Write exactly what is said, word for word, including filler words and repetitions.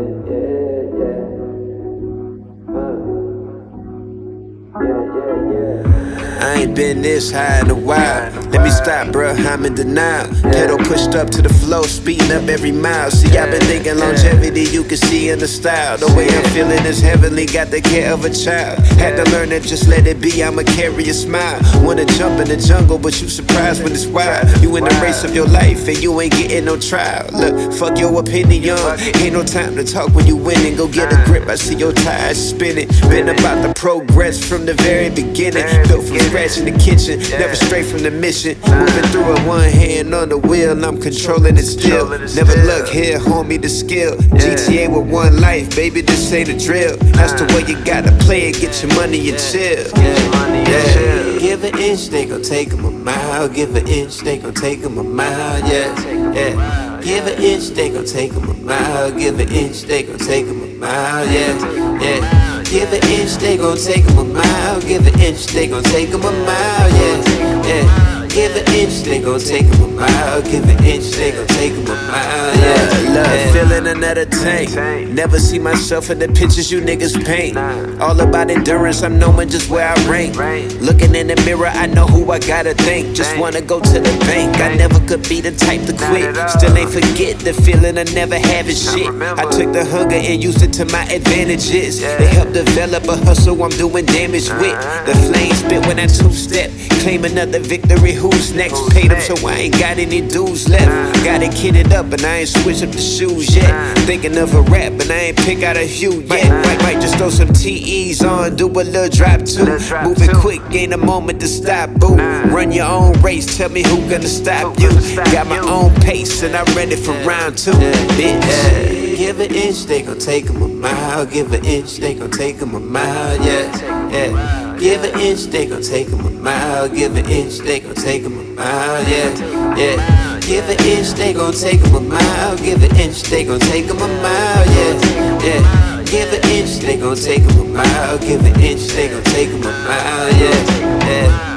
yeah, yeah. Uh. Yeah, yeah, yeah. I ain't been this high in a while. Let me stop, bruh, I'm in denial. Pedal pushed up to the floor, speeding up every mile. See, I've been thinking longevity, you can see in the style. The way I'm feeling is heavenly, got the care of a child. Had to learn to just let it be, I'ma carry a smile. Wanna jump in the jungle, but you surprised when it's wild. You in the race of your life, and you ain't getting no trial. Look, fuck your opinion, ain't no time to talk when you winning. Go get a grip, I see your tires spinning. Been about the progress from the very beginning. Built from scratch in the kitchen, never straight from the mission. Moving through it, one hand on the wheel, I'm controlling it still. Never look here, homie, the skill. G T A with one life, baby, this ain't a drill. That's the way you gotta play it, get your money and chill. Yeah. Give an inch, they gon' take 'em a mile. Give an inch, they gon' take 'em a mile. Yeah, yeah. Give an inch, they gon' take 'em a mile. Give an inch, they gon' take 'em a mile. Yeah, yeah. Give an inch, they gon' take 'em a mile. Give an inch, they gon' take 'em a mile. Yeah, yeah. Give an inch, they gon' take 'em a mile. Give an inch, they gon' take 'em a mile. Yeah, love, yeah. Feeling another tank. Never see myself in the pictures you niggas paint. All about endurance, I'm knowing just where I rank. Looking in the mirror, I know who I gotta thank. Just wanna go to the bank. I never could be the type to quit. Still ain't forget the feeling of never having shit. I took the hunger and used it to my advantages. They helped develop a hustle I'm doing damage with. The flame spit when I two-step. Claim another victory. Who's next? Paid up so I ain't got any dues left. Got it kitted up and I ain't switched up the shoes yet. Thinking of a rap and I ain't pick out a hue yet. Might, might just throw some T Es on, do a little drop too. Moving quick, ain't a moment to stop, boo. Run your own race, tell me who gonna stop you. Got my own pace and I'm ready for round two, bitch. Give an inch, they gon' take 'em a mile. Give an inch, they gon' take 'em a mile. Yeah, yeah. Give an inch, they gon' take 'em a mile. Give an inch, they gon' take 'em a mile. Yeah, yeah. Give an inch, they gon' take 'em a mile. Give an inch, they gon' take 'em a mile. Yeah, yeah. Give an inch, they gon' take 'em a mile. Give an inch, they gon' take 'em a mile. Yeah, yeah.